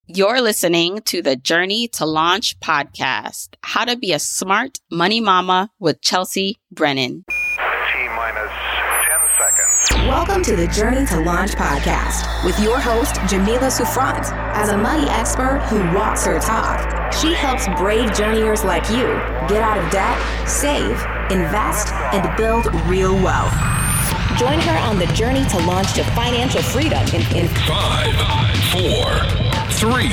You're listening to the Journey to Launch podcast, how to be a smart money mama with Chelsea Brennan. T-minus 10 seconds. Welcome to the Journey to Launch podcast with your host, Jamila Souffrant. As a money expert who walks her talk, she helps brave journeyers like you get out of debt, save, invest, and build real wealth. Join her on the journey to launch to financial freedom in 5, 4, 3, 2, 1.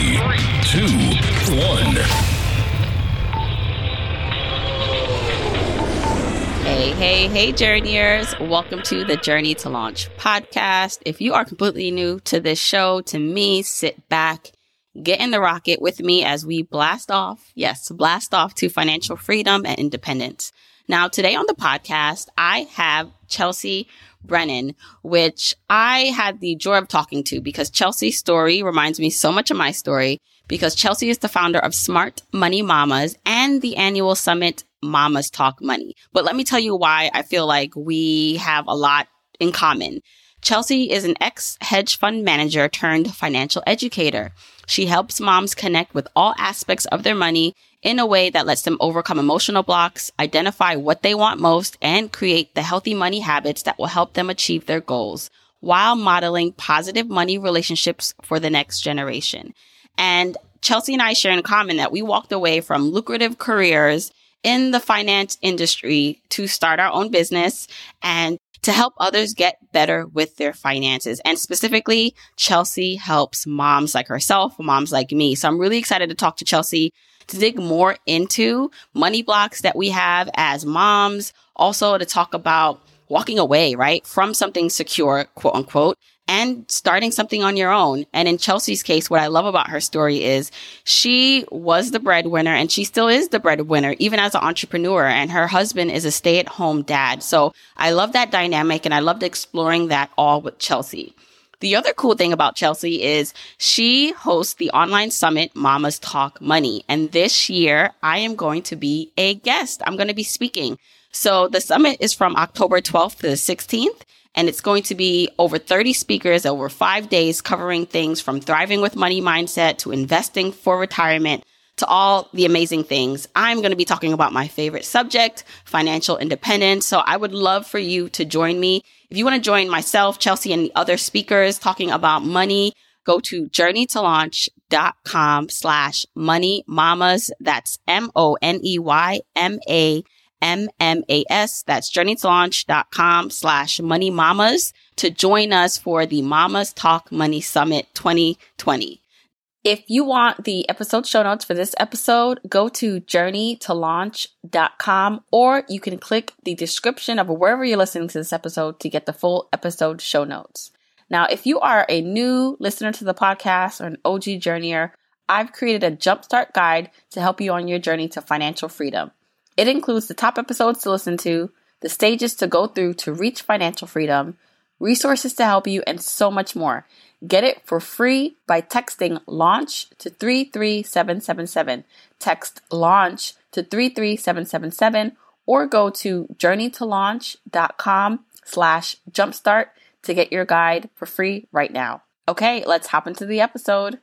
Hey, journeyers. Welcome to the Journey to Launch podcast. If you are completely new to this show, to me, sit back, get in the rocket with me as we blast off to financial freedom and independence. Now, today on the podcast, I have Chelsea Brennan, which I had the joy of talking to because Chelsea's story reminds me so much of my story because Chelsea is the founder of Smart Money Mamas and the annual summit, Mamas Talk Money. But let me tell you why I feel like we have a lot in common. Chelsea is an ex-hedge fund manager turned financial educator. She helps moms connect with all aspects of their money in a way that lets them overcome emotional blocks, identify what they want most, and create the healthy money habits that will help them achieve their goals while modeling positive money relationships for the next generation. And Chelsea and I share in common that we walked away from lucrative careers in the finance industry to start our own business and to help others get better with their finances. And specifically, Chelsea helps moms like herself, moms like me. So I'm really excited to talk to Chelsea to dig more into money blocks that we have as moms, also to talk about walking away, right, from something secure, quote unquote, and starting something on your own. And in Chelsea's case, what I love about her story is she was the breadwinner and she still is the breadwinner, even as an entrepreneur. And her husband is a stay-at-home dad. So I love that dynamic and I loved exploring that all with Chelsea. The other cool thing about Chelsea is she hosts the online summit, Mamas Talk Money. And this year, I am going to be a guest. I'm going to be speaking. So the summit is from October 12th to the 16th. And it's going to be over 30 speakers over 5 days covering things from thriving with money mindset to investing for retirement to all the amazing things. I'm going to be talking about my favorite subject, financial independence. So I would love for you to join me. If you want to join myself, Chelsea, and the other speakers talking about money, go to journeytolaunch.com/moneymamas. That's MONEYMAMMAS. That's journeytolaunch.com/moneymamas to join us for the Mamas Talk Money Summit 2020. If you want the episode show notes for this episode, go to journeytolaunch.com, or you can click the description of wherever you're listening to this episode to get the full episode show notes. Now, if you are a new listener to the podcast or an OG journeyer, I've created a jumpstart guide to help you on your journey to financial freedom. It includes the top episodes to listen to, the stages to go through to reach financial freedom, resources to help you, and so much more. Get it for free by texting LAUNCH to 33777. Text LAUNCH to 33777 or go to journeytolaunch.com/jumpstart to get your guide for free right now. Okay, let's hop into the episode.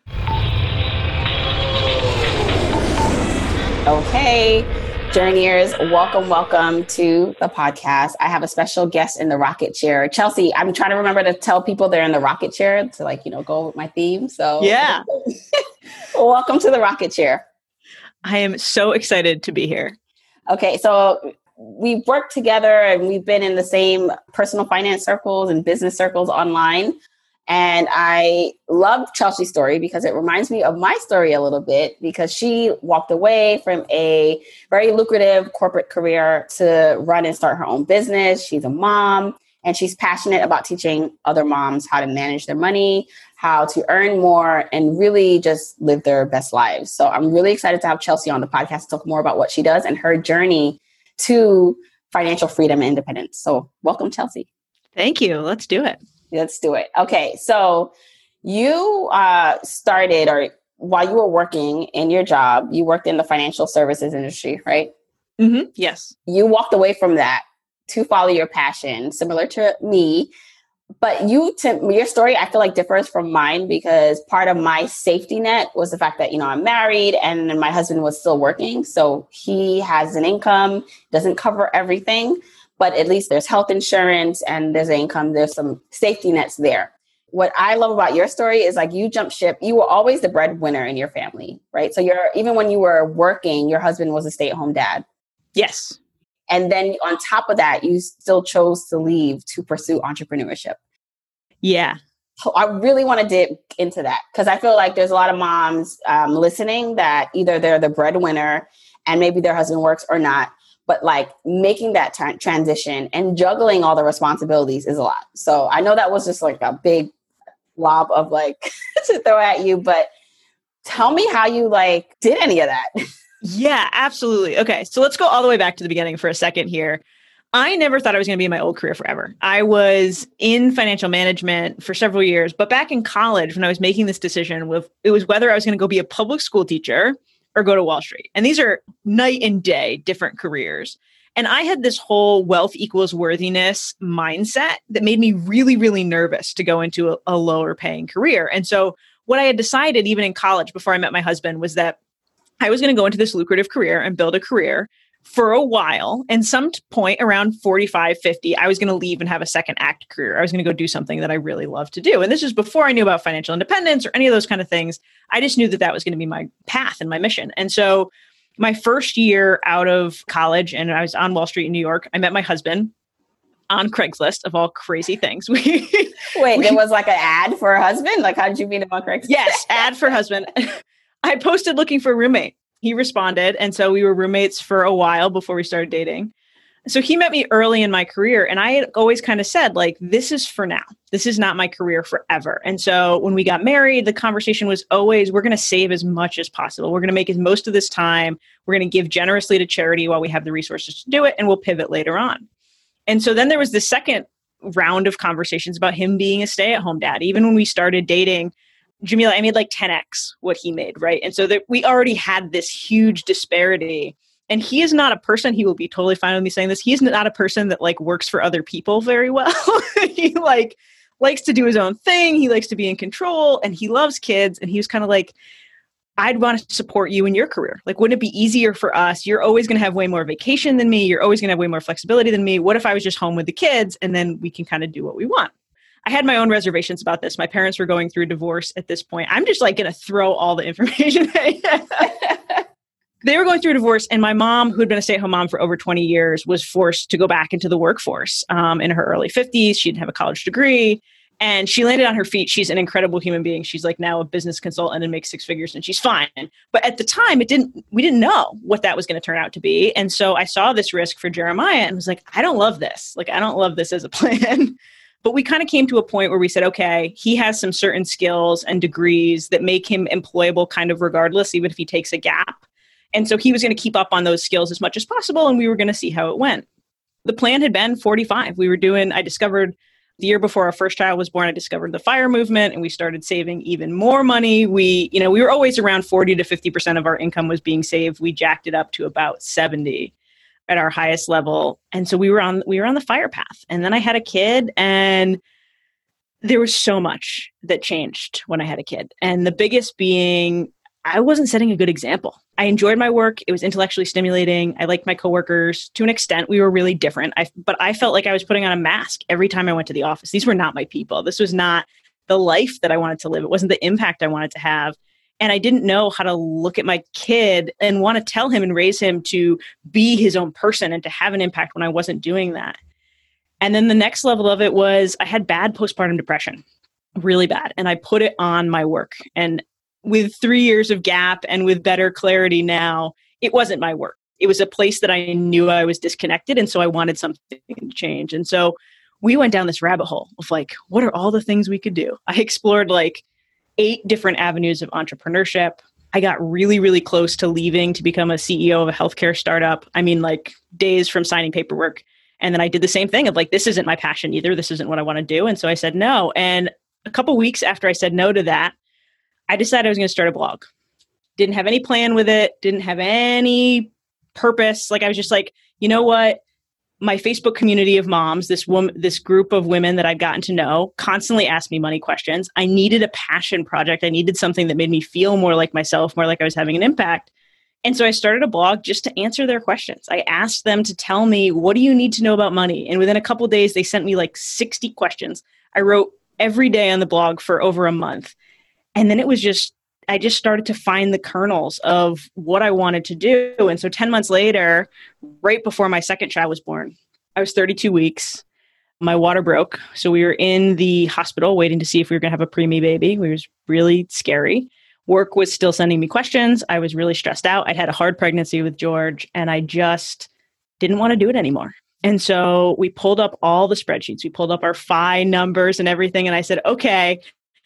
Okay, journeyers, welcome to the podcast. I have a special guest in the rocket chair. Chelsea, I'm trying to remember to tell people they're in the rocket chair to go with my theme. So yeah. Welcome to the rocket chair. I am so excited to be here. Okay, so we've worked together and we've been in the same personal finance circles and business circles online. And I love Chelsea's story because it reminds me of my story a little bit because she walked away from a very lucrative corporate career to run and start her own business. She's a mom and she's passionate about teaching other moms how to manage their money, how to earn more, and really just live their best lives. So I'm really excited to have Chelsea on the podcast to talk more about what she does and her journey to financial freedom and independence. So welcome, Chelsea. Thank you. Let's do it. Let's do it. Okay. So you started, or while you were working in your job, you worked in the financial services industry, right? Mm-hmm. Yes. You walked away from that to follow your passion, similar to me. But your story, I feel like differs from mine because part of my safety net was the fact that, I'm married and my husband was still working. So he has an income, doesn't cover everything, but at least there's health insurance and there's an income. There's some safety nets there. What I love about your story is like you jumped ship. You were always the breadwinner in your family, right? So even when you were working, your husband was a stay-at-home dad. Yes. And then on top of that, you still chose to leave to pursue entrepreneurship. Yeah. So I really want to dig into that because I feel like there's a lot of moms listening that either they're the breadwinner and maybe their husband works or not, but like making that transition and juggling all the responsibilities is a lot. So I know that was just like a big lob of like to throw at you, but tell me how you like did any of that. Yeah, absolutely. Okay. So let's go all the way back to the beginning for a second here. I never thought I was going to be in my old career forever. I was in financial management for several years, but back in college, when I was making this decision, it was whether I was going to go be a public school teacher or go to Wall Street. And these are night and day different careers. And I had this whole wealth equals worthiness mindset that made me really, really nervous to go into a lower paying career. And so what I had decided even in college before I met my husband was that I was going to go into this lucrative career and build a career for a while. And some point around 45, 50, I was going to leave and have a second act career. I was going to go do something that I really love to do. And this is before I knew about financial independence or any of those kind of things. I just knew that that was going to be my path and my mission. And so my first year out of college, and I was on Wall Street in New York, I met my husband on Craigslist of all crazy things. Wait, there was like an ad for a husband? Like, how did you meet him on Craigslist? Yes, ad for husband. I posted looking for a roommate. He responded. And so we were roommates for a while before we started dating. So he met me early in my career. And I had always kind of said, like, this is for now. This is not my career forever. And so when we got married, the conversation was always, we're going to save as much as possible. We're going to make as most of this time. We're going to give generously to charity while we have the resources to do it. And we'll pivot later on. And so then there was the second round of conversations about him being a stay-at-home dad. Even when we started dating, Jamila, I made like 10x what he made, right? And so that we already had this huge disparity. And he is not a person, he will be totally fine with me saying this, he's not a person that like works for other people very well. He like likes to do his own thing. He likes to be in control and he loves kids. And he was kind of like, I'd want to support you in your career. Like, wouldn't it be easier for us? You're always going to have way more vacation than me. You're always going to have way more flexibility than me. What if I was just home with the kids and then we can kind of do what we want? I had my own reservations about this. My parents were going through divorce at this point. I'm just like going to throw all the information. They were going through a divorce, and my mom, who had been a stay-at-home mom for over 20 years, was forced to go back into the workforce in her early 50s. She didn't have a college degree, and she landed on her feet. She's an incredible human being. She's like now a business consultant and makes six figures, and she's fine. But at the time, we didn't know what that was going to turn out to be. And so I saw this risk for Jeremiah and was like, I don't love this. Like, I don't love this as a plan. But we kind of came to a point where we said, okay, he has some certain skills and degrees that make him employable kind of regardless, even if he takes a gap. And so he was going to keep up on those skills as much as possible, and we were going to see how it went. The plan had been 45. I discovered the year before our first child was born, I discovered the FIRE movement, and we started saving even more money. We were always around 40 to 50% of our income was being saved. We jacked it up to about 70 at our highest level. And so we were on the FIRE path. And then I had a kid, and there was so much that changed when I had a kid. And the biggest being, I wasn't setting a good example. I enjoyed my work. It was intellectually stimulating. I liked my coworkers. To an extent, we were really different. But I felt like I was putting on a mask every time I went to the office. These were not my people. This was not the life that I wanted to live. It wasn't the impact I wanted to have. And I didn't know how to look at my kid and want to tell him and raise him to be his own person and to have an impact when I wasn't doing that. And then the next level of it was I had bad postpartum depression, really bad. And I put it on my work. And with 3 years of gap and with better clarity now, it wasn't my work. It was a place that I knew I was disconnected. And so I wanted something to change. And so we went down this rabbit hole of like, what are all the things we could do? I explored like 8 different avenues of entrepreneurship. I got really, really close to leaving to become a CEO of a healthcare startup. I mean, like days from signing paperwork. And then I did the same thing of like, this isn't my passion either. This isn't what I want to do. And so I said no. And a couple weeks after I said no to that, I decided I was going to start a blog. Didn't have any plan with it. Didn't have any purpose. Like I was just like, you know what? my Facebook community of moms, this group of women that I'd gotten to know, constantly asked me money questions. I needed a passion project. I needed something that made me feel more like myself, more like I was having an impact. And so I started a blog just to answer their questions. I asked them to tell me, what do you need to know about money? And within a couple of days, they sent me like 60 questions. I wrote every day on the blog for over a month. And then I just started to find the kernels of what I wanted to do. And so 10 months later, right before my second child was born, I was 32 weeks. My water broke. So we were in the hospital waiting to see if we were going to have a preemie baby. It was really scary. Work was still sending me questions. I was really stressed out. I'd had a hard pregnancy with George, and I just didn't want to do it anymore. And so we pulled up all the spreadsheets. We pulled up our FI numbers and everything. And I said, okay,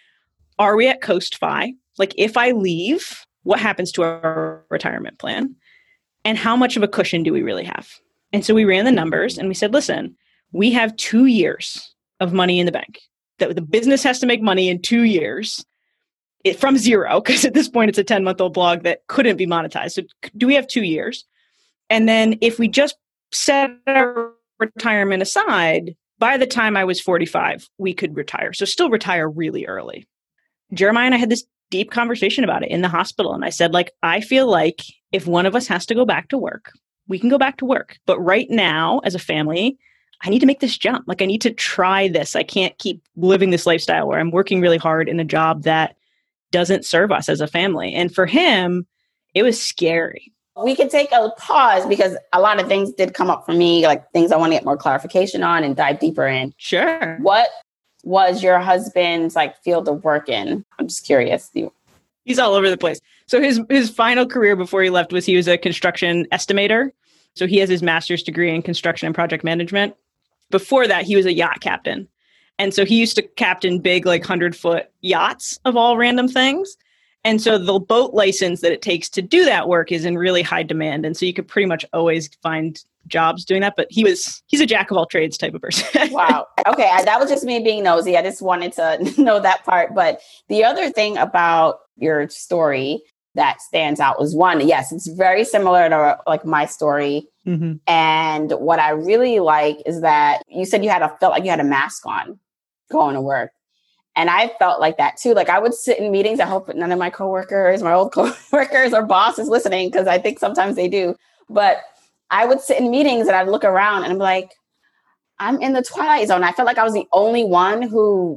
are we at Coast FI? Like, if I leave, what happens to our retirement plan? And how much of a cushion do we really have? And so we ran the numbers and we said, listen, we have 2 years of money in the bank. That the business has to make money in 2 years. From zero, because at this point it's a 10-month-old blog that couldn't be monetized. So do we have 2 years? And then if we just set our retirement aside, by the time I was 45, we could retire. So still retire really early. Jeremiah and I had this deep conversation about it in the hospital. And I said, like, I feel like if one of us has to go back to work, we can go back to work. But right now, as a family, I need to make this jump. Like, I need to try this. I can't keep living this lifestyle where I'm working really hard in a job that doesn't serve us as a family. And for him, it was scary. We could take a pause because a lot of things did come up for me, like things I want to get more clarification on and dive deeper in. Sure. What was your husband's like field of work in? I'm just curious. He's all over the place. So his final career before he left was he was a construction estimator. So he has his master's degree in construction and project management. Before that, he was a yacht captain. And so he used to captain big, like 100-foot yachts of all random things. And so the boat license that it takes to do that work is in really high demand. And so you could pretty much always find jobs doing that. But he's a jack of all trades type of person. Wow. Okay. That was just me being nosy. I just wanted to know that part. But the other thing about your story that stands out was one, yes, it's very similar to like my story. Mm-hmm. And what I really like is that you said felt like you had a mask on going to work. And I felt like that too. Like I would sit in meetings. I hope none of my my old coworkers or bosses listening, because I think sometimes they do. But I would sit in meetings and I'd look around and I'm like, I'm in the twilight zone. I felt like I was the only one who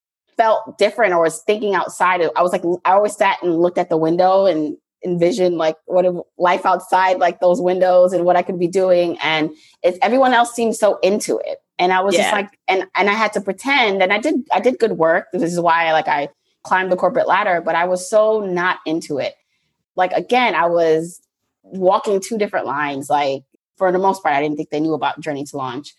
felt different or was thinking outside. I was like, I always sat and looked at the window and envisioned like what life outside, like those windows and what I could be doing. And everyone else seemed so into it. And I was just like, and I had to pretend, and I did good work. This is why I climbed the corporate ladder, but I was so not into it. Like, again, I was walking two different lines. Like for the most part, I didn't think they knew about Journey to Launch.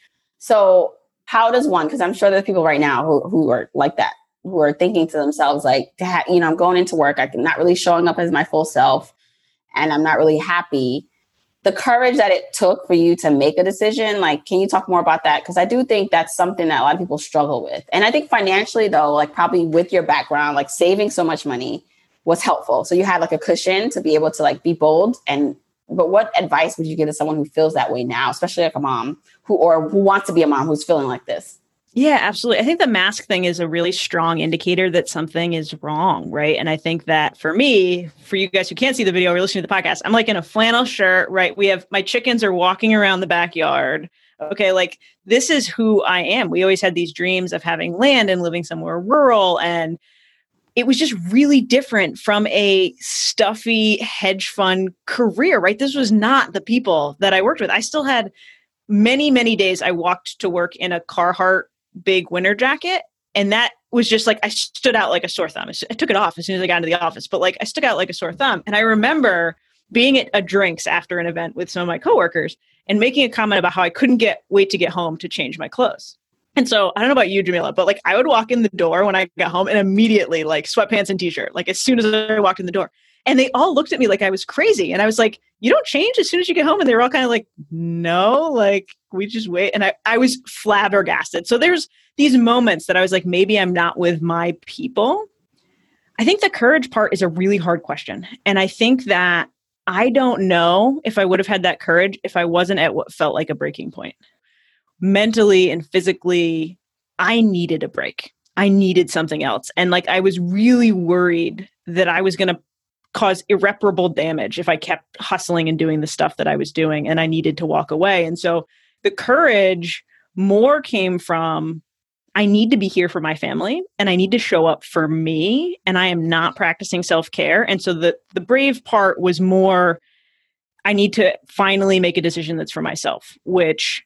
So how does one, because I'm sure there's people right now who are like that, who are thinking to themselves, like, I'm going into work. I'm not really showing up as my full self and I'm not really happy. The courage that it took for you to make a decision, like, can you talk more about that? Because I do think that's something that a lot of people struggle with. And I think financially, though, like probably with your background, like saving so much money was helpful. So you had like a cushion to be able to like be bold. But what advice would you give to someone who feels that way now, especially like a mom who wants to be a mom who's feeling like this? Yeah, absolutely. I think the mask thing is a really strong indicator that something is wrong, right? And I think that for me, for you guys who can't see the video or listening to the podcast, I'm like in a flannel shirt, right? My chickens are walking around the backyard. Okay, like this is who I am. We always had these dreams of having land and living somewhere rural. And it was just really different from a stuffy hedge fund career, right? This was not the people that I worked with. I still had many, many days I walked to work in a Carhartt big winter jacket. And that was just like, I stood out like a sore thumb. I took it off as soon as I got into the office, but like I stuck out like a sore thumb. And I remember being at a drinks after an event with some of my coworkers and making a comment about how I couldn't wait to get home to change my clothes. And so I don't know about you, Jamila, but like I would walk in the door when I got home and immediately like sweatpants and t-shirt, like as soon as I walked in the door. And they all looked at me like I was crazy. And I was like, you don't change as soon as you get home? And they were all kind of like, no, like we just wait. And I was flabbergasted. So there's these moments that I was like, maybe I'm not with my people. I think the courage part is a really hard question. And I think that I don't know if I would have had that courage if I wasn't at what felt like a breaking point. mentally and physically, I needed a break. I needed something else. And like, I was really worried that I was going to cause irreparable damage if I kept hustling and doing the stuff that I was doing, and I needed to walk away. And so the courage more came from, I need to be here for my family and I need to show up for me, and I am not practicing self-care. And so the brave part was more, I need to finally make a decision that's for myself, which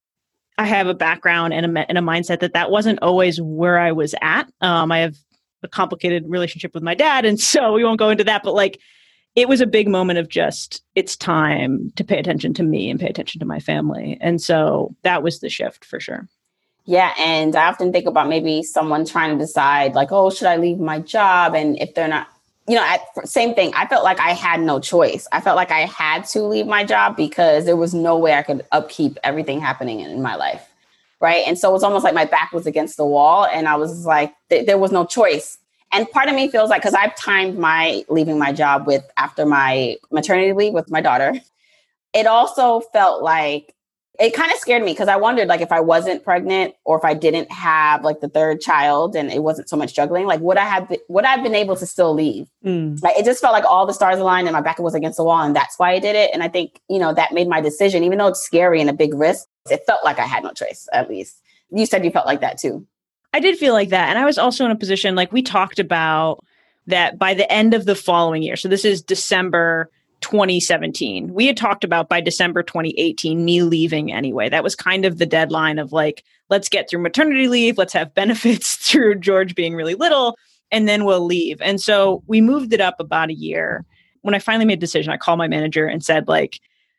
I have a background and a mindset that wasn't always where I was at. I have a complicated relationship with my dad, and so we won't go into that, but like, it was a big moment of just, it's time to pay attention to me and pay attention to my family. And so that was the shift for sure. Yeah. And I often think about maybe someone trying to decide like, oh, should I leave my job? And if they're not, same thing. I felt like I had no choice. I felt like I had to leave my job because there was no way I could upkeep everything happening in my life. Right. And so it was almost like my back was against the wall, and I was like, there was no choice. And part of me feels like, because I've timed my leaving my job with after my maternity leave with my daughter, it also felt like it kind of scared me, because I wondered, like, if I wasn't pregnant or if I didn't have like the third child and it wasn't so much juggling, like would I have been able to still leave? Like, it just felt like all the stars aligned and my back was against the wall, and that's why I did it. And I think, that made my decision, even though it's scary and a big risk, it felt like I had no choice, at least. You said you felt like that too. I did feel like that. And I was also in a position, like we talked about, that by the end of the following year, so this is December 2017, we had talked about by December 2018, me leaving anyway. That was kind of the deadline of like, let's get through maternity leave, let's have benefits through George being really little, and then we'll leave. And so we moved it up about a year. When I finally made a decision, I called my manager and said, like,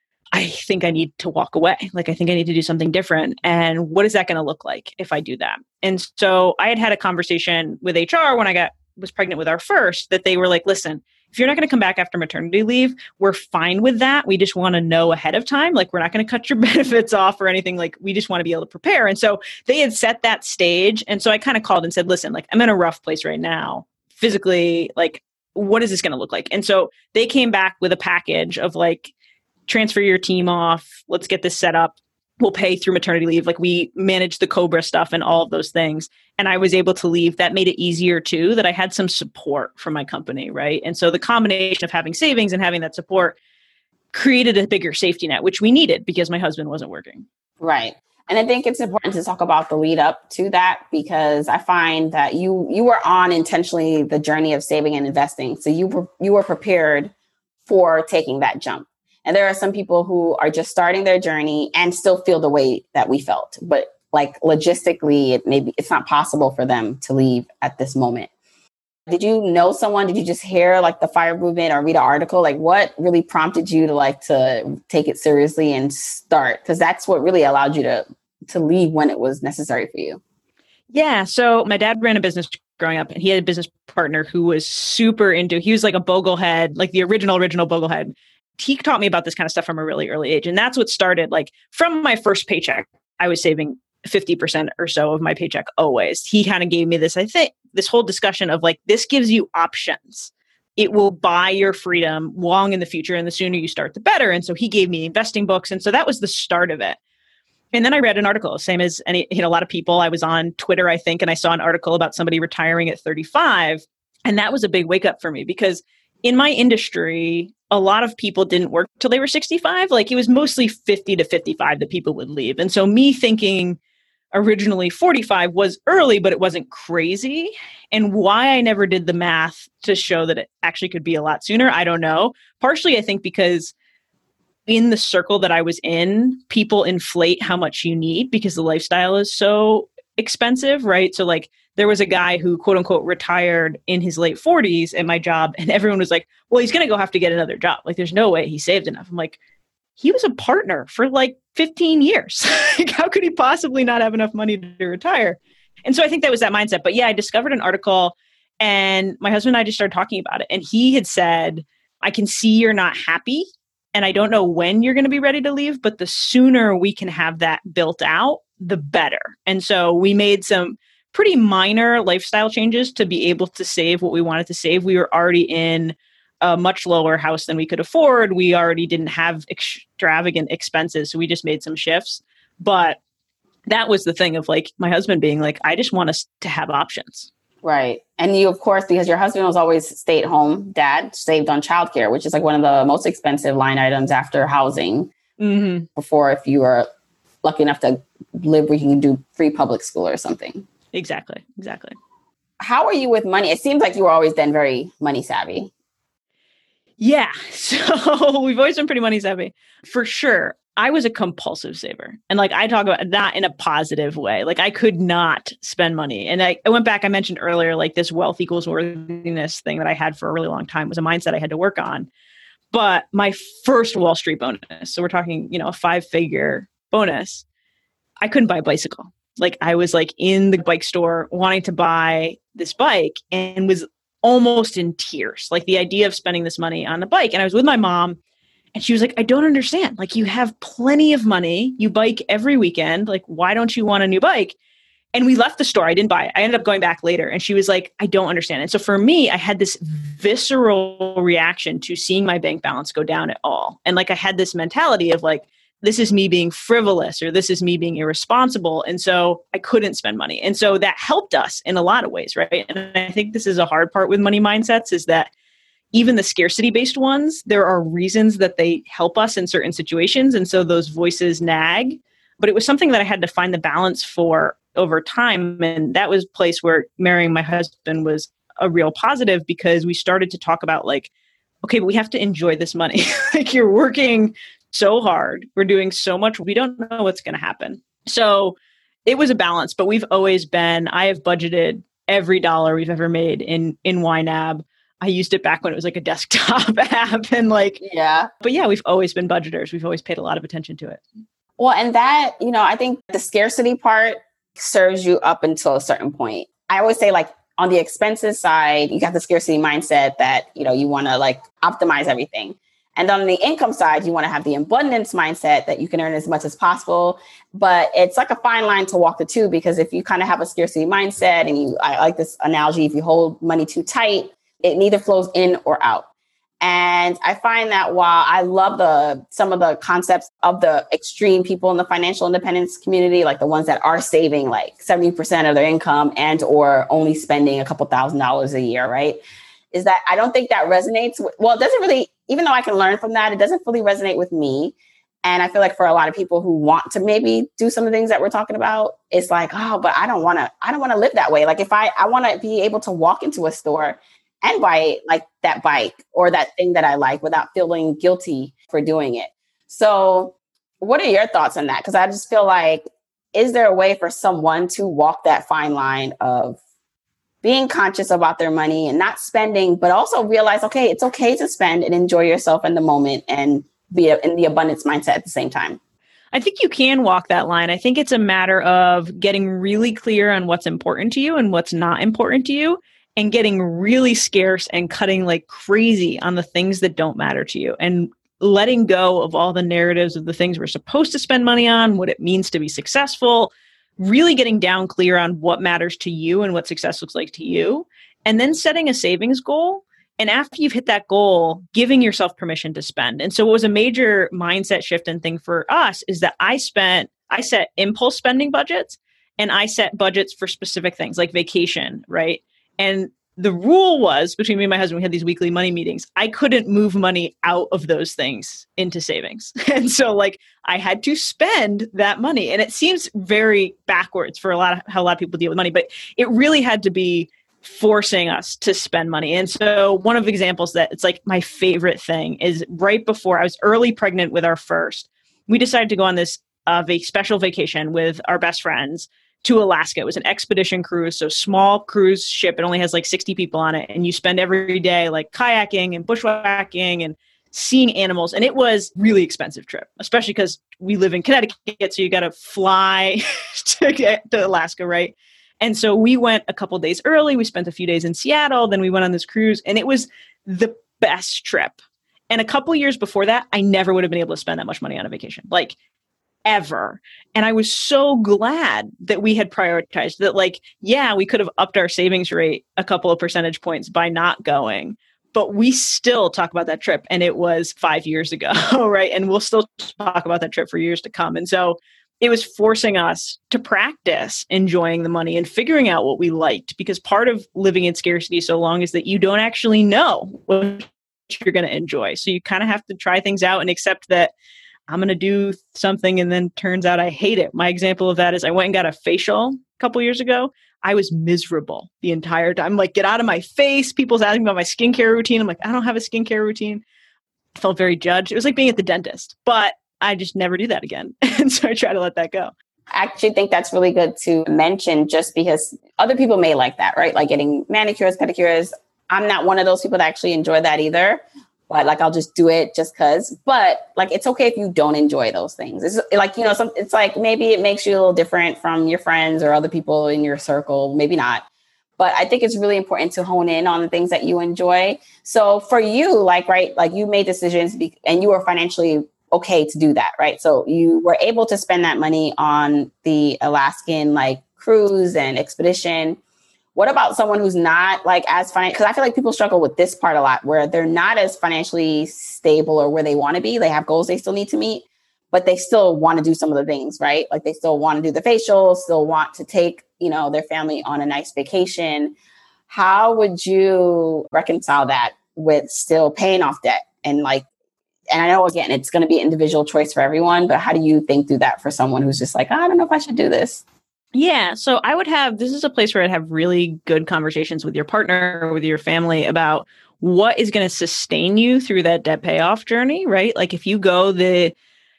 I think I need to walk away. Like, I think I need to do something different. And what is that going to look like if I do that? And so I had a conversation with HR when I was pregnant with our first, that they were like, listen, if you're not going to come back after maternity leave, we're fine with that. We just want to know ahead of time. Like, we're not going to cut your benefits off or anything. Like, we just want to be able to prepare. And so they had set that stage. And so I kind of called and said, listen, like, I'm in a rough place right now, physically, like, what is this going to look like? And so they came back with a package of like, transfer your team off. Let's get this set up. We'll pay through maternity leave. Like, we managed the COBRA stuff and all of those things. And I was able to leave. That made it easier too, that I had some support from my company. Right. And so the combination of having savings and having that support created a bigger safety net, which we needed because my husband wasn't working. Right. And I think it's important to talk about the lead up to that, because I find that you were on intentionally the journey of saving and investing. So you were prepared for taking that jump. And there are some people who are just starting their journey and still feel the way that we felt. But like, logistically, it's not possible for them to leave at this moment. Did you know someone? Did you just hear like the FIRE movement or read an article? Like, what really prompted you to take it seriously and start? Because that's what really allowed you to leave when it was necessary for you. Yeah. So my dad ran a business growing up, and he had a business partner who was super he was like a boglehead, like the original boglehead. He taught me about this kind of stuff from a really early age. And that's what started, like, from my first paycheck, I was saving 50% or so of my paycheck always. He kind of gave me this, I think, this whole discussion of like, this gives you options. It will buy your freedom long in the future. And the sooner you start, the better. And so he gave me investing books. And so that was the start of it. And then I read an article, same as a lot of people. I was on Twitter, I think, and I saw an article about somebody retiring at 35. And that was a big wake up for me, because in my industry, a lot of people didn't work till they were 65. Like, it was mostly 50 to 55 that people would leave. And so me thinking originally 45 was early, but it wasn't crazy. And why I never did the math to show that it actually could be a lot sooner, I don't know. Partially, I think because in the circle that I was in, people inflate how much you need because the lifestyle is so expensive, right? So like, there was a guy who, quote unquote, retired in his late 40s at my job. And everyone was like, well, he's going to have to get another job. Like, there's no way he saved enough. I'm like, he was a partner for like 15 years. Like, how could he possibly not have enough money to retire? And so I think that was that mindset. But yeah, I discovered an article, and my husband and I just started talking about it. And he had said, I can see you're not happy, and I don't know when you're going to be ready to leave, but the sooner we can have that built out, the better. And so we made some pretty minor lifestyle changes to be able to save what we wanted to save. We were already in a much lower house than we could afford. We already didn't have extravagant expenses. So we just made some shifts. But that was the thing of like my husband being like, I just want us to have options. Right. And you, of course, because your husband was always stay-at-home dad, saved on childcare, which is like one of the most expensive line items after housing. Before, if you were lucky enough to live where you can do free public school or something. Exactly. How are you with money? It seems like you were always then very money savvy. Yeah. So we've always been pretty money savvy. For sure. I was a compulsive saver. And like I talk about that in a positive way. Like I could not spend money. And I went back, I mentioned earlier, like this wealth equals worthiness thing that I had for a really long time was a mindset I had to work on. But my first Wall Street bonus, so we're talking, a 5-figure bonus, I couldn't buy a bicycle. Like I was like in the bike store wanting to buy this bike and was almost in tears. Like the idea of spending this money on the bike. And I was with my mom. And she was like, I don't understand. Like, you have plenty of money. You bike every weekend. Like, why don't you want a new bike? And we left the store. I didn't buy it. I ended up going back later. And she was like, I don't understand. And so for me, I had this visceral reaction to seeing my bank balance go down at all. And like, I had this mentality of like, this is me being frivolous or this is me being irresponsible. And so I couldn't spend money. And so that helped us in a lot of ways, right? And I think this is a hard part with money mindsets is that even the scarcity-based ones, there are reasons that they help us in certain situations. And so those voices nag. But it was something that I had to find the balance for over time. And that was a place where marrying my husband was a real positive because we started to talk about like, okay, but we have to enjoy this money. Like you're working so hard. We're doing so much. We don't know what's going to happen. So it was a balance, but I have budgeted every dollar we've ever made in YNAB. I used it back when it was like a desktop app and like, yeah. But yeah, we've always been budgeters. We've always paid a lot of attention to it. Well, and that, I think the scarcity part serves you up until a certain point. I always say like on the expenses side, you got the scarcity mindset that, you want to like optimize everything. And on the income side, you want to have the abundance mindset that you can earn as much as possible. But it's like a fine line to walk the two, because if you kind of have a scarcity mindset and I like this analogy, if you hold money too tight, it neither flows in or out. And I find that while I love some of the concepts of the extreme people in the financial independence community, like the ones that are saving like 70% of their income and or only spending a couple $1,000s a year, right? Is that I don't think that resonates. It doesn't really, even though I can learn from that, it doesn't fully resonate with me. And I feel like for a lot of people who want to maybe do some of the things that we're talking about, it's like, oh, but I don't want to live that way. Like if I want to be able to walk into a store and buy like that bike or that thing that I like without feeling guilty for doing it. So what are your thoughts on that? Because I just feel like, is there a way for someone to walk that fine line of being conscious about their money and not spending, but also realize, okay, it's okay to spend and enjoy yourself in the moment and be in the abundance mindset at the same time? I think you can walk that line. I think it's a matter of getting really clear on what's important to you and what's not important to you, and getting really scarce and cutting like crazy on the things that don't matter to you, and letting go of all the narratives of the things we're supposed to spend money on, what it means to be successful, really getting down clear on what matters to you and what success looks like to you, and then setting a savings goal. And after you've hit that goal, giving yourself permission to spend. And so what was a major mindset shift and thing for us is that I set impulse spending budgets, and I set budgets for specific things like vacation, right? And the rule was, between me and my husband, we had these weekly money meetings. I couldn't move money out of those things into savings. And so like I had to spend that money. And it seems very backwards for how a lot of people deal with money, but it really had to be forcing us to spend money. And so one of the examples that it's like my favorite thing is right before I was early pregnant with our first, we decided to go on this special vacation with our best friends to Alaska. It was an expedition cruise, so small cruise ship. It only has like 60 people on it. And you spend every day like kayaking and bushwhacking and seeing animals. And it was a really expensive trip, especially because we live in Connecticut. So you got to fly to get to Alaska, right? And so we went a couple days early. We spent a few days in Seattle. Then we went on this cruise, and it was the best trip. And a couple years before that, I never would have been able to spend that much money on a vacation. Like, ever. And I was so glad that we had prioritized that. Like, yeah, we could have upped our savings rate a couple of percentage points by not going, but we still talk about that trip. And it was 5 years ago, right? And we'll still talk about that trip for years to come. And so it was forcing us to practice enjoying the money and figuring out what we liked, because part of living in scarcity so long is that you don't actually know what you're going to enjoy. So you kind of have to try things out and accept that I'm going to do something and then turns out I hate it. My example of that is I went and got a facial a couple years ago. I was miserable the entire time. I'm like, get out of my face. People's asking about my skincare routine. I'm like, I don't have a skincare routine. I felt very judged. It was like being at the dentist, but I just never do that again. And so I try to let that go. I actually think that's really good to mention, just because other people may like that, right? Like getting manicures, pedicures. I'm not one of those people that actually enjoy that either. But like, I'll just do it just because. But like, it's okay if you don't enjoy those things. It's like, it's like maybe it makes you a little different from your friends or other people in your circle. Maybe not. But I think it's really important to hone in on the things that you enjoy. So for you, like, right, like you made decisions and you were financially okay to do that, right? So you were able to spend that money on the Alaskan like cruise and expedition. What about someone who's not like as financial? Because I feel like people struggle with this part a lot, where they're not as financially stable or where they want to be. They have goals they still need to meet, but they still want to do some of the things, right? Like they still want to do the facials, still want to take, their family on a nice vacation. How would you reconcile that with still paying off debt? And I know, again, it's going to be individual choice for everyone, but how do you think through that for someone who's just like, I don't know if I should do this? Yeah. So this is a place where I'd have really good conversations with your partner or with your family about what is going to sustain you through that debt payoff journey, right? Like if you go the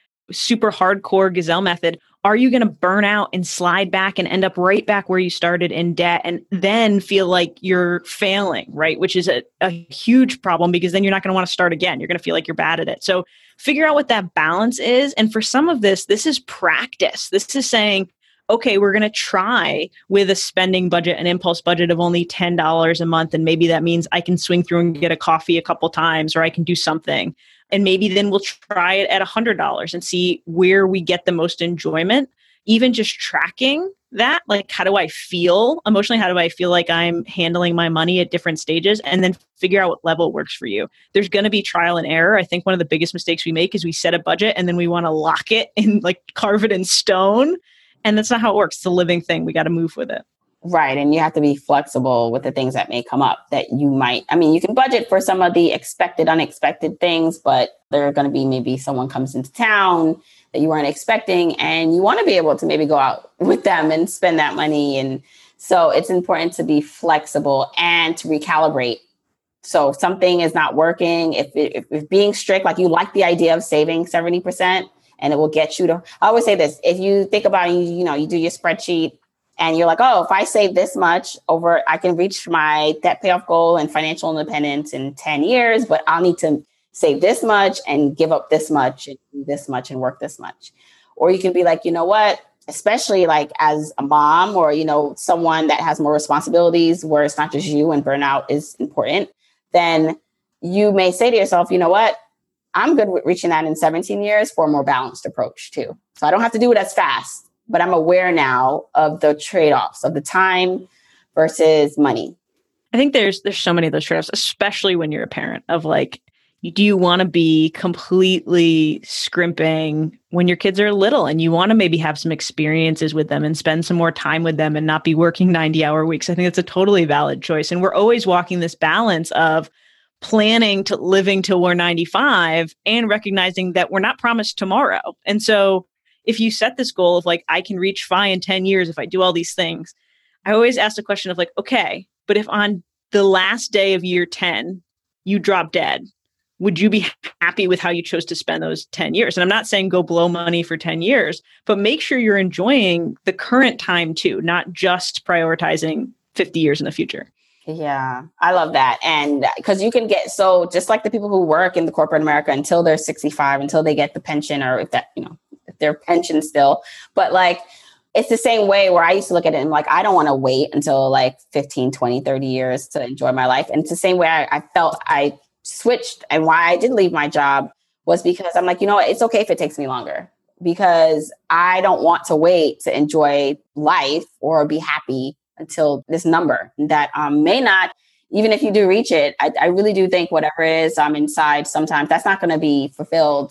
super hardcore Gazelle method, are you going to burn out and slide back and end up right back where you started in debt and then feel like you're failing, right? Which is a huge problem, because then you're not going to want to start again. You're going to feel like you're bad at it. So figure out what that balance is. And for some of this is practice. This is saying, okay, we're going to try with a spending budget, an impulse budget of only $10 a month. And maybe that means I can swing through and get a coffee a couple times, or I can do something. And maybe then we'll try it at $100 and see where we get the most enjoyment. Even just tracking that, like, how do I feel emotionally? How do I feel like I'm handling my money at different stages? And then figure out what level works for you. There's going to be trial and error. I think one of the biggest mistakes we make is we set a budget and then we want to lock it and like carve it in stone. And that's not how it works. It's a living thing. We got to move with it. Right. And you have to be flexible with the things that may come up that you might, you can budget for some of the expected, unexpected things, but there are going to be maybe someone comes into town that you weren't expecting, and you want to be able to maybe go out with them and spend that money. And so it's important to be flexible and to recalibrate. So if something is not working, if being strict, like you like the idea of saving 70% and it will get you to, I always say this, if you think about, you do your spreadsheet, and you're like, oh, if I save this much I can reach my debt payoff goal and financial independence in 10 years, but I'll need to save this much and give up this much and do this much and work this much. Or you can be like, you know what, especially like as a mom or, someone that has more responsibilities where it's not just you and burnout is important, then you may say to yourself, you know what, I'm good with reaching that in 17 years for a more balanced approach too. So I don't have to do it as fast. But I'm aware now of the trade-offs of the time versus money. I think there's so many of those trade-offs, especially when you're a parent, of like, do you want to be completely scrimping when your kids are little and you want to maybe have some experiences with them and spend some more time with them and not be working 90-hour weeks? I think it's a totally valid choice. And we're always walking this balance of planning to living till we're 95 and recognizing that we're not promised tomorrow. And so if you set this goal of like, I can reach FI in 10 years if I do all these things, I always ask the question of like, okay, but if on the last day of year 10, you drop dead, would you be happy with how you chose to spend those 10 years? And I'm not saying go blow money for 10 years, but make sure you're enjoying the current time too, not just prioritizing 50 years in the future. Yeah, I love that. And because you can get, so just like the people who work in the corporate America until they're 65, until they get the pension, or if that, if their pension still, but like, it's the same way where I used to look at it and like, I don't want to wait until like 15, 20, 30 years to enjoy my life. And it's the same way I felt I switched, and why I did leave my job was because I'm like, it's okay if it takes me longer, because I don't want to wait to enjoy life or be happy until this number that may not, even if you do reach it, I really do think whatever is inside, sometimes that's not going to be fulfilled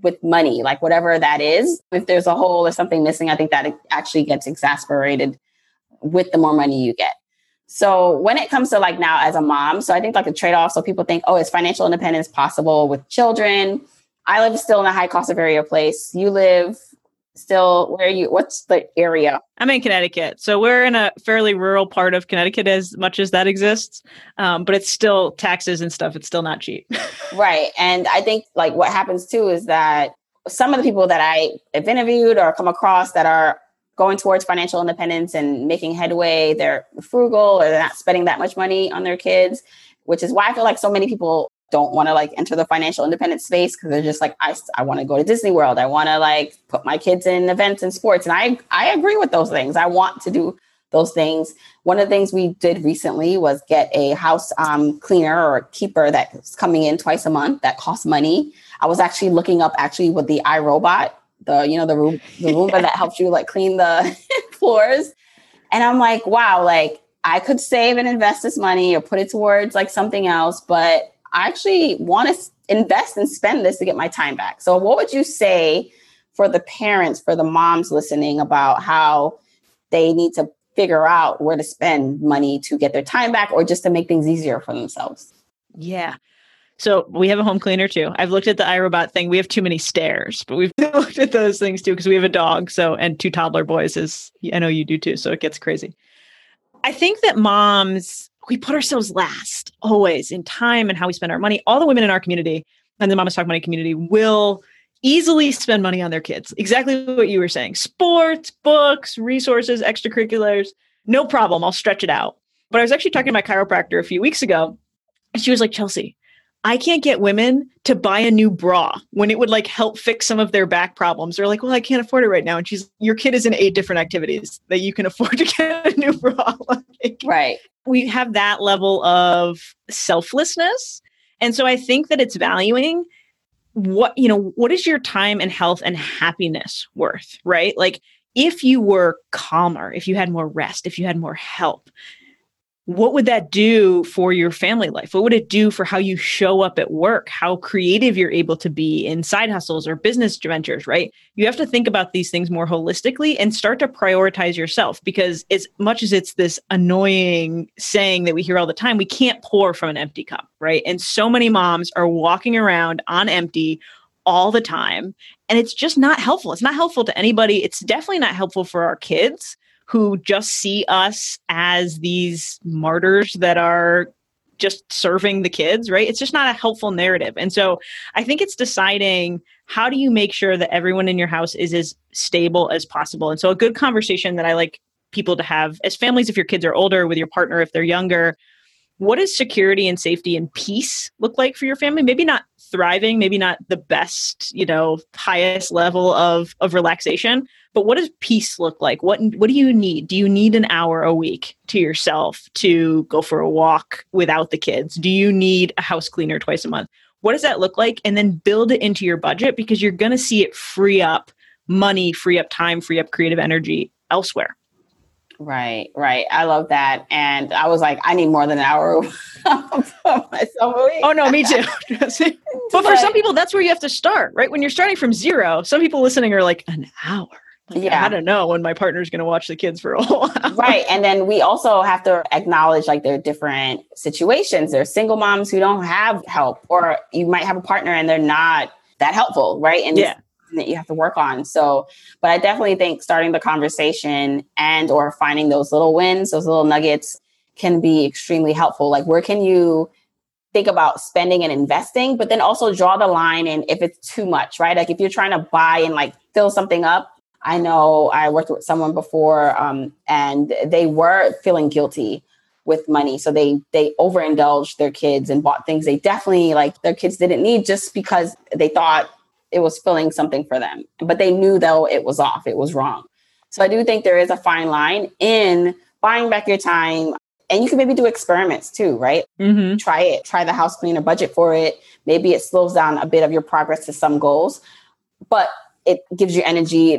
with money, like whatever that is. If there's a hole or something missing, I think that it actually gets exacerbated with the more money you get. So when it comes to like now as a mom, so I think like the trade-off, so people think, oh, is financial independence possible with children? I live still in a high cost of area place. You live still, what's the area? I'm in Connecticut. So we're in a fairly rural part of Connecticut as much as that exists. But it's still taxes and stuff. It's still not cheap. Right. And I think like what happens too is that some of the people that I have interviewed or come across that are going towards financial independence and making headway, they're frugal or they're not spending that much money on their kids, which is why I feel like so many people don't want to like enter the financial independence space because they're just like, I want to go to Disney World. I want to like put my kids in events and sports. And I agree with those things. I want to do those things. One of the things we did recently was get a house cleaner or keeper that's coming in twice a month that costs money. I was actually looking up with the iRobot, the Roomba that helps you like clean the floors. And I'm like, wow, like I could save and invest this money or put it towards like something else, but I actually want to invest and spend this to get my time back. So what would you say for the parents, for the moms listening about how they need to figure out where to spend money to get their time back or just to make things easier for themselves? Yeah. So we have a home cleaner too. I've looked at the iRobot thing. We have too many stairs, but we've looked at those things too because we have a dog. So, and 2 toddler boys, I know you do too. So it gets crazy. I think that moms, we put ourselves last always in time and how we spend our money. All the women in our community and the Mamas Talk Money community will easily spend money on their kids. Exactly what you were saying. Sports, books, resources, extracurriculars. No problem. I'll stretch it out. But I was actually talking to my chiropractor a few weeks ago. And she was like, Chelsea, I can't get women to buy a new bra when it would like help fix some of their back problems. They're like, well, I can't afford it right now. And your kid is in 8 different activities that you can afford to get a new bra. Right. We have that level of selflessness. And so I think that it's valuing what is your time and health and happiness worth, right? Like if you were calmer, if you had more rest, if you had more help, what would that do for your family life? What would it do for how you show up at work, how creative you're able to be in side hustles or business ventures, right? You have to think about these things more holistically and start to prioritize yourself, because as much as it's this annoying saying that we hear all the time, we can't pour from an empty cup, right? And so many moms are walking around on empty all the time, and it's just not helpful. It's not helpful to anybody. It's definitely not helpful for our kids, who just see us as these martyrs that are just serving the kids, right? It's just not a helpful narrative. And so I think it's deciding, how do you make sure that everyone in your house is as stable as possible? And so a good conversation that I like people to have as families, if your kids are older, with your partner, if they're younger, what does security and safety and peace look like for your family? Maybe not thriving, maybe not the best, highest level of relaxation, but what does peace look like? What do you need? Do you need an hour a week to yourself to go for a walk without the kids? Do you need a house cleaner twice a month? What does that look like? And then build it into your budget, because you're going to see it free up money, free up time, free up creative energy elsewhere. Right. I love that. And I was like, I need more than an hour for myself a week. Oh, no, me too. But for some people, that's where you have to start, right? When you're starting from zero, some people listening are like, an hour? Like, yeah. I don't know when my partner's going to watch the kids for a whole hour. Right. And then we also have to acknowledge like there are different situations. There are single moms who don't have help, or you might have a partner and they're not that helpful, right? And yeah, that you have to work on. So, but I definitely think starting the conversation and or finding those little wins, those little nuggets can be extremely helpful. Like, where can you think about spending and investing, but then also draw the line in if it's too much, right? Like if you're trying to buy and like fill something up. I know I worked with someone before and they were feeling guilty with money. So they overindulged their kids and bought things they definitely like their kids didn't need, just because they thought it was filling something for them. But they knew though it was off, it was wrong. So I do think there is a fine line in buying back your time. And you can maybe do experiments too, right? Mm-hmm. Try the house cleaner, budget for it. Maybe it slows down a bit of your progress to some goals, but it gives you energy.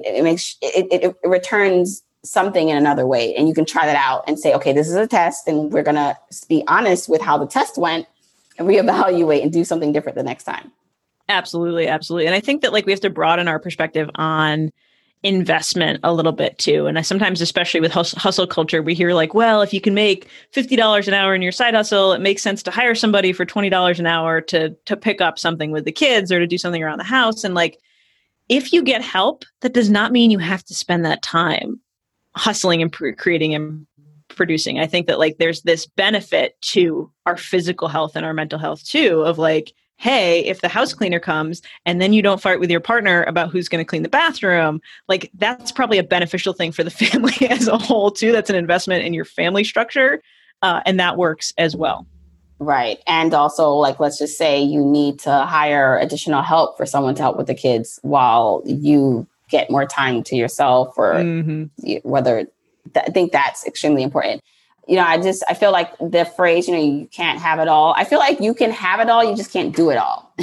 It returns something in another way. And you can try that out and say, okay, this is a test. And we're going to be honest with how the test went and reevaluate and do something different the next time. Absolutely. Absolutely. And I think that like we have to broaden our perspective on investment a little bit too. And I sometimes, especially with hustle culture, we hear like, well, if you can make $50 an hour in your side hustle, it makes sense to hire somebody for $20 an hour to pick up something with the kids or to do something around the house. And like, if you get help, that does not mean you have to spend that time hustling and creating and producing. I think that like there's this benefit to our physical health and our mental health too, of like, hey, if the house cleaner comes and then you don't fight with your partner about who's going to clean the bathroom, like that's probably a beneficial thing for the family as a whole too. That's an investment in your family structure. And that works as well. Right. And also, like, let's just say you need to hire additional help for someone to help with the kids while you get more time to yourself or whether I think that's extremely important. You know, I feel like the phrase, you know, you can't have it all. I feel like you can have it all. You just can't do it all.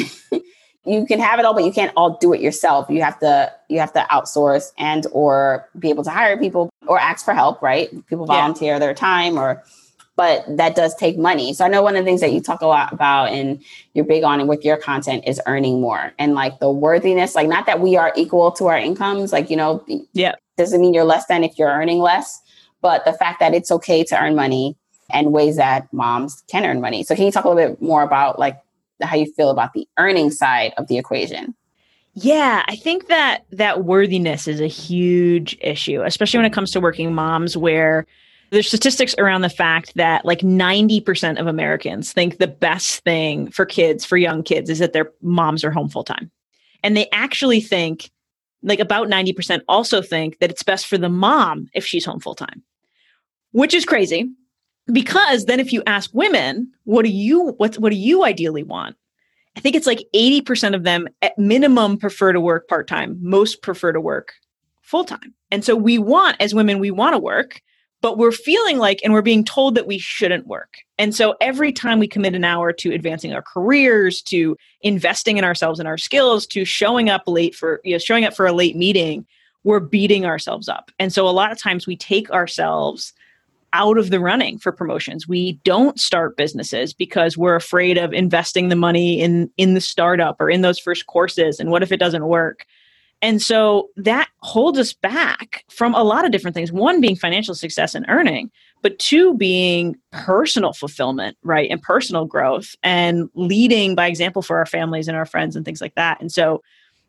You can have it all, but you can't all do it yourself. You have to outsource and or be able to hire people or ask for help, right? People volunteer their time but that does take money. So I know one of the things that you talk a lot about and you're big on and with your content is earning more and like the worthiness, like not that we are equal to our incomes, like, you know, doesn't mean you're less than if you're earning less, but the fact that it's okay to earn money and ways that moms can earn money. So can you talk a little bit more about like how you feel about the earning side of the equation? Yeah, I think that worthiness is a huge issue, especially when it comes to working moms, where there's statistics around the fact that like 90% of Americans think the best thing for kids, for young kids, is that their moms are home full time. And they actually think, like about 90% also think that it's best for the mom if she's home full time, which is crazy. Because then if you ask women, what do you ideally want? I think it's like 80% of them at minimum prefer to work part-time. Most prefer to work full-time. And so as women, we want to work, but we're feeling like, and we're being told that we shouldn't work. And so every time we commit an hour to advancing our careers, to investing in ourselves and our skills, to showing up for a late meeting, we're beating ourselves up. And so a lot of times we take ourselves out of the running for promotions. We don't start businesses because we're afraid of investing the money in the startup or in those first courses. And what if it doesn't work? And so that holds us back from a lot of different things. One being financial success and earning, but two being personal fulfillment, right? And personal growth and leading by example for our families and our friends and things like that. And so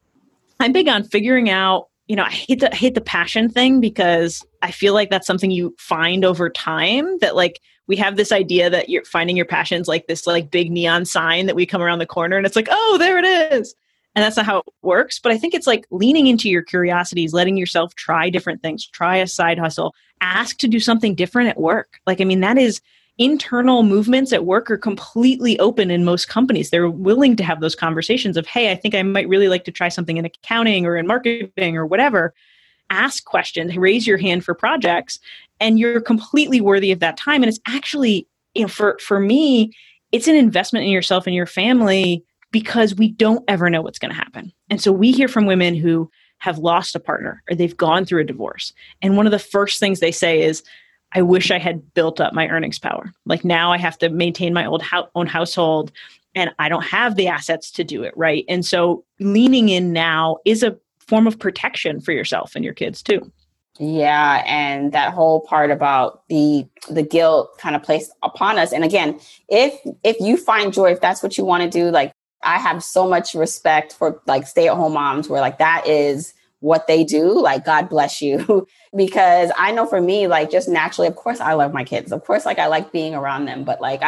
I'm big on figuring out, you know, I hate the passion thing because I feel like that's something you find over time, that like we have this idea that you're finding your passions like this like big neon sign that we come around the corner and it's like, oh, there it is. And that's not how it works. But I think it's like leaning into your curiosities, letting yourself try different things, try a side hustle, ask to do something different at work. Like, I mean, that is internal movements at work are completely open in most companies. They're willing to have those conversations of, hey, I think I might really like to try something in accounting or in marketing or whatever. Ask questions, raise your hand for projects, and you're completely worthy of that time. And it's actually, you know, for me, it's an investment in yourself and your family, because we don't ever know what's going to happen. And so we hear from women who have lost a partner or they've gone through a divorce. And one of the first things they say is, I wish I had built up my earnings power. Like now I have to maintain my own household and I don't have the assets to do it, right? And so leaning in now is a form of protection for yourself and your kids too. Yeah. And that whole part about the guilt kind of placed upon us. And again, if you find joy, if that's what you want to do, like, I have so much respect for like stay-at-home moms where like that is what they do. Like, God bless you. Because I know for me, like just naturally, of course, I love my kids. Of course, like I like being around them. But like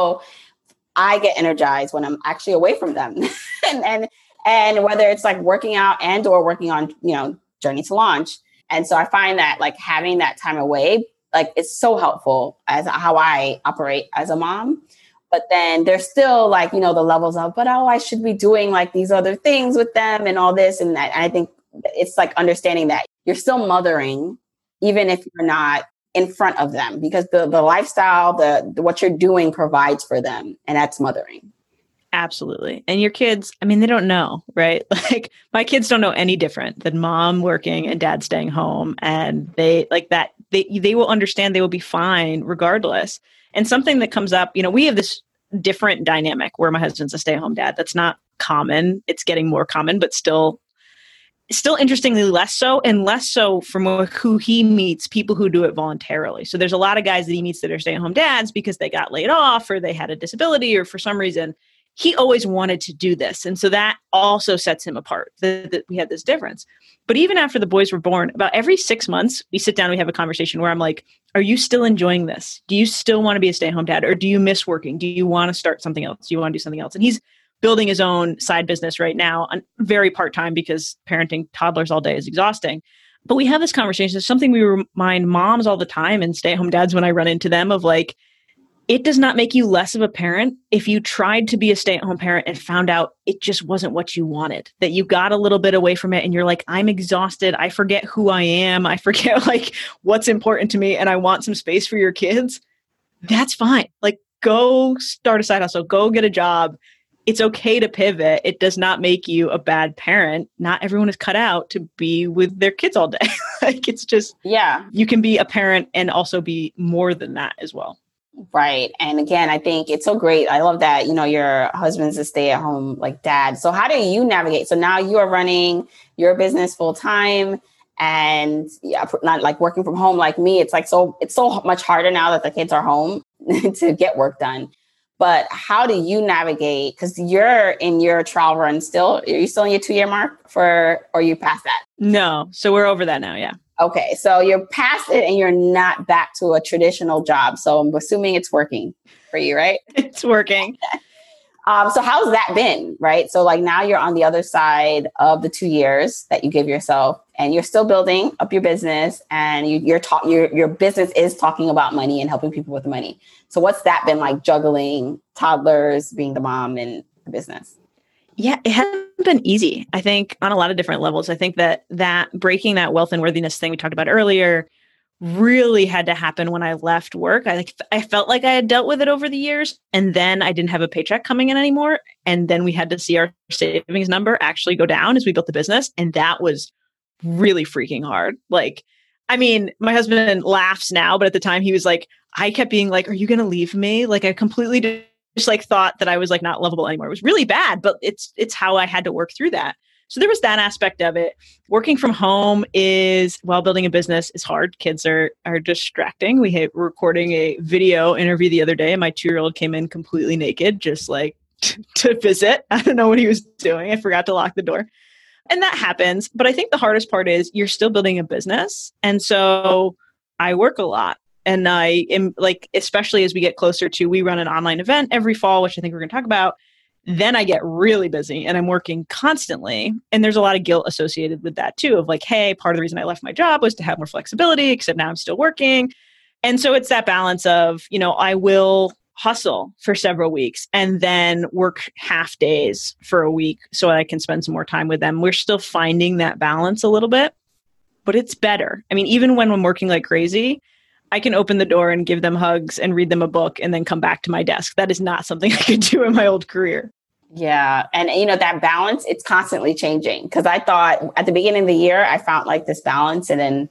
I get energized when I'm actually away from them. and whether it's like working out and or working on, you know, Journey to Launch. And so I find that like having that time away, like it's so helpful as how I operate as a mom. But then there's still like, you know, the levels of, but I should be doing like these other things with them and all this. And that, I think it's like understanding that you're still mothering, even if you're not in front of them, because the lifestyle, what you're doing provides for them. And that's mothering. Absolutely. And your kids, I mean, they don't know, right? Like my kids don't know any different than mom working and dad staying home. And they like that, they will understand, they will be fine regardless. And something that comes up, you know, we have this different dynamic where my husband's a stay-at-home dad. That's not common. It's getting more common, but still interestingly less so, and less so from who he meets, people who do it voluntarily. So there's a lot of guys that he meets that are stay-at-home dads because they got laid off or they had a disability or for some reason he always wanted to do this. And so that also sets him apart, that we had this difference. But even after the boys were born, about every 6 months, we sit down and we have a conversation where I'm like, are you still enjoying this? Do you still want to be a stay-at-home dad? Or do you miss working? Do you want to start something else? Do you want to do something else? And he's building his own side business right now, very part-time because parenting toddlers all day is exhausting. But we have this conversation. It's something we remind moms all the time and stay-at-home dads when I run into them of like, it does not make you less of a parent if you tried to be a stay-at-home parent and found out it just wasn't what you wanted, that you got a little bit away from it and you're like, I'm exhausted. I forget who I am. I forget like what's important to me and I want some space for your kids. That's fine. Like go start a side hustle, go get a job. It's okay to pivot. It does not make you a bad parent. Not everyone is cut out to be with their kids all day. Like it's just, you can be a parent and also be more than that as well. Right. And again, I think it's so great. I love that, your husband's a stay-at-home like dad. So how do you navigate? So now you are running your business full time and not like working from home like me. It's so much harder now that the kids are home to get work done. But how do you navigate? Because you're in your trial run still. Are you still in your 2-year mark or you past that? No. So we're over that now. Yeah. Okay. So you're past it and you're not back to a traditional job. So I'm assuming it's working for you, right? It's working. So how's that been? Right. So like now you're on the other side of the 2 years that you give yourself and you're still building up your business and your business is talking about money and helping people with money. So what's that been like, juggling toddlers, being the mom and the business? Yeah, it hasn't been easy, I think, on a lot of different levels. I think that breaking that wealth and worthiness thing we talked about earlier really had to happen when I left work. I felt like I had dealt with it over the years, and then I didn't have a paycheck coming in anymore. And then we had to see our savings number actually go down as we built the business. And that was really freaking hard. Like, I mean, my husband laughs now, but at the time he was like, I kept being like, are you going to leave me? Like, I completely just like thought that I was like not lovable anymore. It was really bad, but it's how I had to work through that. So there was that aspect of it. Working from home while building a business is hard. Kids are distracting. We were recording a video interview the other day and my 2-year-old came in completely naked, just like to visit. I don't know what he was doing. I forgot to lock the door. And that happens. But I think the hardest part is you're still building a business. And so I work a lot. And I am like, especially as we get closer to, we run an online event every fall, which I think we're going to talk about. Then I get really busy and I'm working constantly. And there's a lot of guilt associated with that too, of like, hey, part of the reason I left my job was to have more flexibility, except now I'm still working. And so it's that balance of, I will hustle for several weeks and then work half days for a week so I can spend some more time with them. We're still finding that balance a little bit, but it's better. I mean, even when I'm working like crazy, I can open the door and give them hugs and read them a book and then come back to my desk. That is not something I could do in my old career. Yeah. And, that balance, it's constantly changing. Because I thought at the beginning of the year, I found like this balance and then,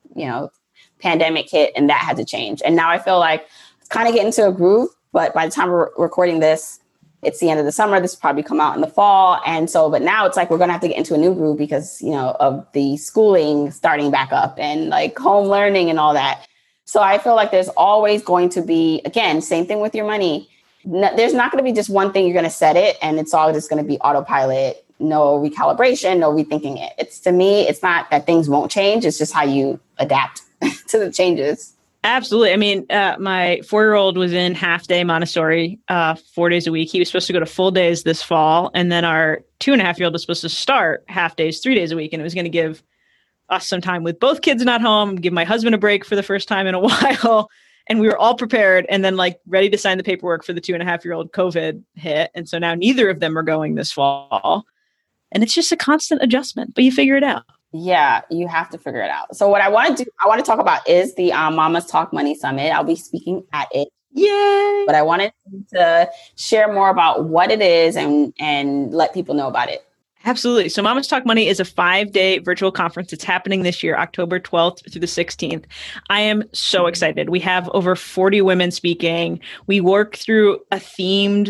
pandemic hit and that had to change. And now I feel like it's kind of getting into a groove. But by the time we're recording this, it's the end of the summer. This will probably come out in the fall. And so, but now it's like we're going to have to get into a new groove because, of the schooling starting back up and like home learning and all that. So I feel like there's always going to be, again, same thing with your money. There's not going to be just one thing you're going to set it and it's all just going to be autopilot, no recalibration, no rethinking it. To me, it's not that things won't change. It's just how you adapt to the changes. Absolutely. I mean, my 4-year-old was in half-day Montessori 4 days a week. He was supposed to go to full days this fall. And then our 2.5-year-old was supposed to start half days 3 days a week. And it was going to give us some time with both kids not home, give my husband a break for the first time in a while. And we were all prepared and then like ready to sign the paperwork for the 2.5-year-old. COVID hit. And so now neither of them are going this fall. And it's just a constant adjustment, but you figure it out. Yeah, you have to figure it out. So what I want to talk about is the Mamas Talk Money Summit. I'll be speaking at it. Yay! But I wanted to share more about what it is and let people know about it. Absolutely. So Mamas Talk Money is a 5-day virtual conference. It's happening this year, October 12th through the 16th. I am so excited. We have over 40 women speaking. We work through a themed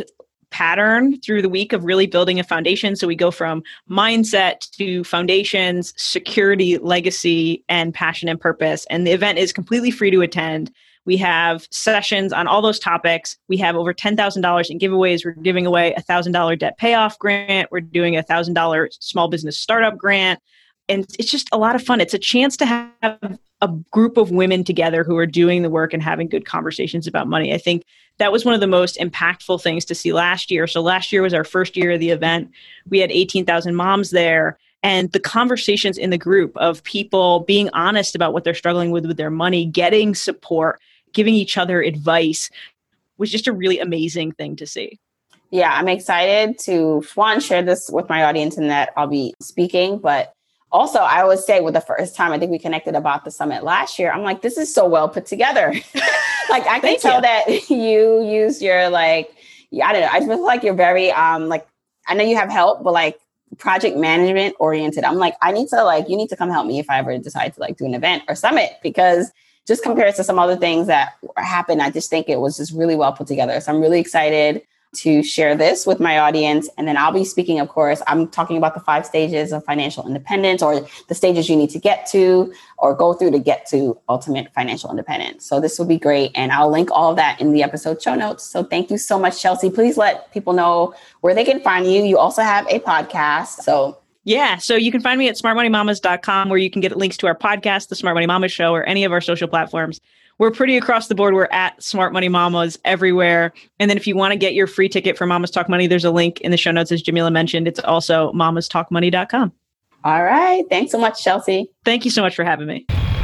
pattern through the week of really building a foundation. So we go from mindset to foundations, security, legacy, and passion and purpose. And the event is completely free to attend. We have sessions on all those topics. We have over $10,000 in giveaways. We're giving away a $1,000 debt payoff grant. We're doing a $1,000 small business startup grant. And it's just a lot of fun. It's a chance to have a group of women together who are doing the work and having good conversations about money. I think that was one of the most impactful things to see last year. So last year was our first year of the event. We had 18,000 moms there. And the conversations in the group of people being honest about what they're struggling with their money, getting support, giving each other advice was just a really amazing thing to see. Yeah, I'm excited to, one, share this with my audience and that I'll be speaking. But also, I would say with the first time I think we connected about the summit last year, I'm like, this is so well put together. Like, I can tell that you use your, like, I don't know. I feel like you're very, like, I know you have help, but like project management oriented. I'm like, I need to, like, you need to come help me if I ever decide to like do an event or summit, because just compared to some other things that happened, I just think it was just really well put together. So I'm really excited to share this with my audience. And then I'll be speaking, of course, I'm talking about the 5 stages of financial independence, or the stages you need to get to or go through to get to ultimate financial independence. So this will be great. And I'll link all of that in the episode show notes. So thank you so much, Chelsea. Please let people know where they can find you. You also have a podcast. So you can find me at smartmoneymamas.com, where you can get links to our podcast, The Smart Money Mamas Show, or any of our social platforms. We're pretty across the board. We're at Smart Money Mamas everywhere. And then if you want to get your free ticket for Mamas Talk Money, there's a link in the show notes, as Jamila mentioned. It's also mamastalkmoney.com. All right. Thanks so much, Chelsea. Thank you so much for having me.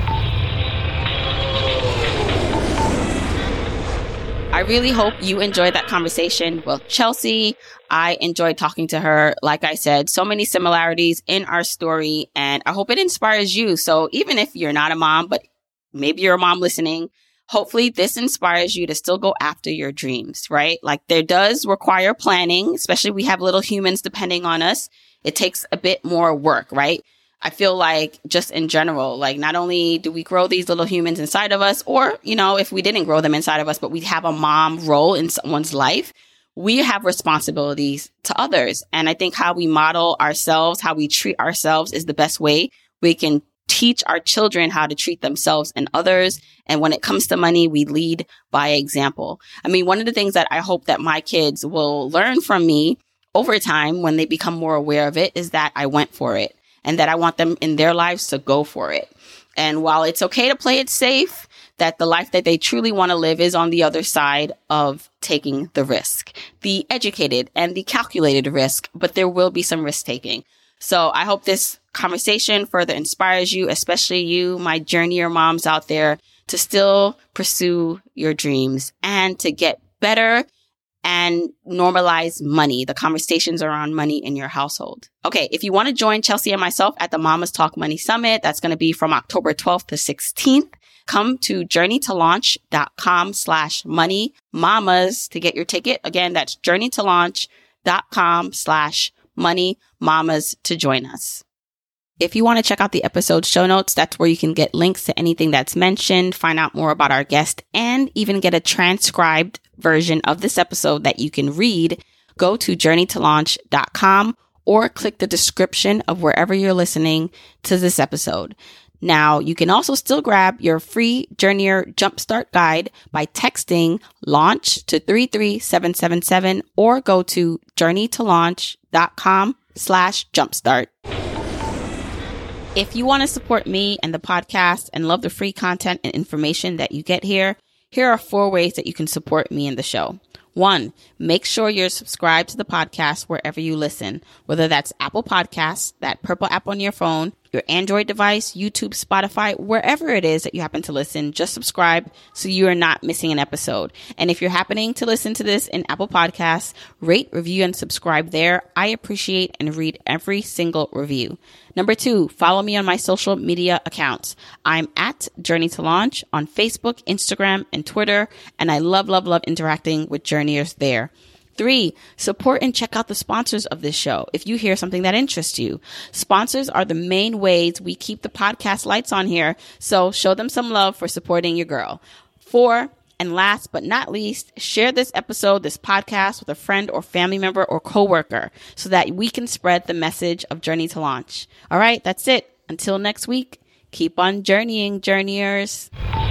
I really hope you enjoyed that conversation with Chelsea. I enjoyed talking to her. Like I said, so many similarities in our story, and I hope it inspires you. So even if you're not a mom, but maybe you're a mom listening, hopefully this inspires you to still go after your dreams, right? Like, there does require planning, especially we have little humans depending on us. It takes a bit more work, right? I feel like just in general, like, not only do we grow these little humans inside of us, or, you know, if we didn't grow them inside of us, but we have a mom role in someone's life, we have responsibilities to others. And I think how we model ourselves, how we treat ourselves is the best way we can teach our children how to treat themselves and others. And when it comes to money, we lead by example. I mean, one of the things that I hope that my kids will learn from me over time when they become more aware of it is that I went for it, and that I want them in their lives to go for it. And while it's okay to play it safe, that the life that they truly want to live is on the other side of taking the risk, the educated and the calculated risk, but there will be some risk taking. So I hope this conversation further inspires you, especially you, my journeyer moms out there, to still pursue your dreams and to get better and normalize money, the conversations around money in your household. Okay, if you want to join Chelsea and myself at the Mamas Talk Money Summit, that's going to be from October 12th to 16th. Come to journeytolaunch.com/money mamas to get your ticket. Again, that's journeytolaunch.com/money mamas to join us. If you want to check out the episode show notes, that's where you can get links to anything that's mentioned, find out more about our guest, and even get a transcribed version of this episode that you can read. Go to journeytolaunch.com or click the description of wherever you're listening to this episode. Now, you can also still grab your free Journeyer Jumpstart Guide by texting LAUNCH to 33777 or go to journeytolaunch.com/jumpstart. If you want to support me and the podcast and love the free content and information that you get here, here are 4 ways that you can support me and the show. 1, make sure you're subscribed to the podcast wherever you listen, whether that's Apple Podcasts, that purple app on your phone, your Android device, YouTube, Spotify, wherever it is that you happen to listen, just subscribe so you are not missing an episode. And if you're happening to listen to this in Apple Podcasts, rate, review, and subscribe there. I appreciate and read every single review. Number 2, follow me on my social media accounts. I'm at Journey to Launch on Facebook, Instagram, and Twitter, and I love interacting with journeyers there. 3, support and check out the sponsors of this show if you hear something that interests you. Sponsors are the main ways we keep the podcast lights on here, so show them some love for supporting your girl. 4, And last but not least, share this episode, this podcast with a friend or family member or coworker so that we can spread the message of Journey to Launch. All right, that's it. Until next week, keep on journeying, journeyers.